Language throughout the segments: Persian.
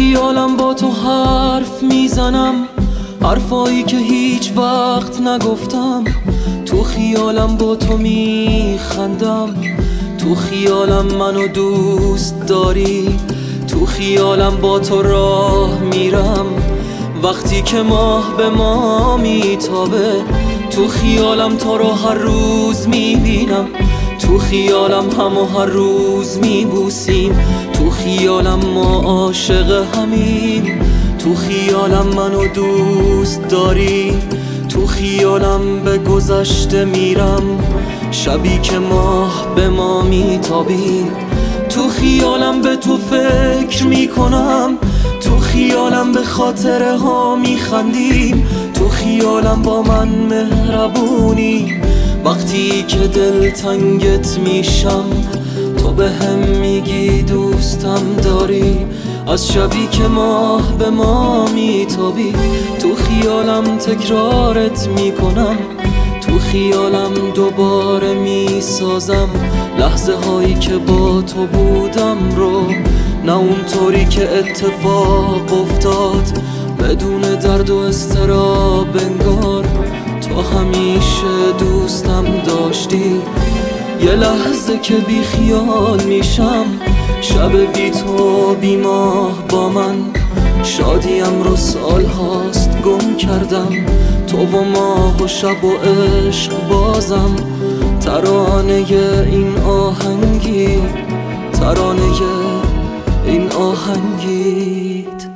خیالم با تو حرف میزنم، حرفایی که هیچ وقت نگفتم. تو خیالم با تو میخندم، تو خیالم منو دوست داری. تو خیالم با تو راه میرم وقتی که ماه به ما میتابه. تو خیالم تو رو هر روز میبینم، تو خیالم همو هر روز میبوسیم. تو خیالم ما عاشق همیم، تو خیالم منو دوست داری. تو خیالم به گذشته میرم شبی که ماه به ما میتابی. تو خیالم به تو فکر میکنم، تو خیالم به خاطره ها میخندیم. تو خیالم با من مهربونی وقتی که دلتنگت میشم. تو به هم میگی دوستم داری از شبی که ماه به ما میتابی. تو خیالم تکرارت میکنم، تو خیالم دوباره میسازم لحظه هایی که با تو بودم رو. نه اونطوری که اتفاق افتاد بدون درد و اضطراب انگار. تو همیشه دوستم داشتی، یه لحظه که بی خیال میشم. شب بی تو بی ماه با من، شادیم رو سال هاست گم کردم. تو و ماه و شب و عشق بازم. ترانه این آهنگی، ترانه این آهنگیت.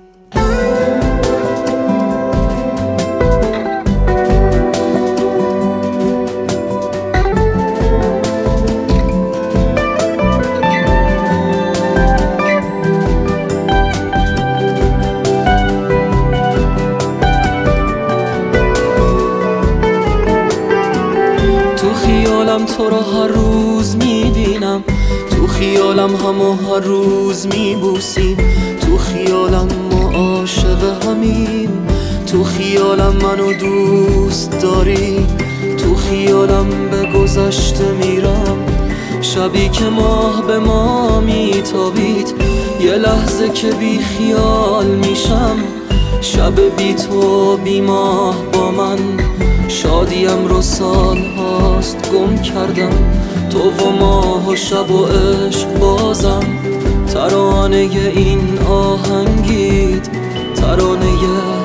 تو خیالم تو رو هر روز میبینم، تو خیالم همو هر روز میبوسیم. تو خیالم ما عاشق همیم، تو خیالم منو دوست داری. تو خیالم به گذشته میرم شبی که ماه به ما میتابید. یه لحظه که بی خیال میشم، شب بی تو بی ماه با من. شادیم رو سال هاست گم کردم. تو و ماه و شب و عشق بازم. ترانه این آهنگیت، ترانه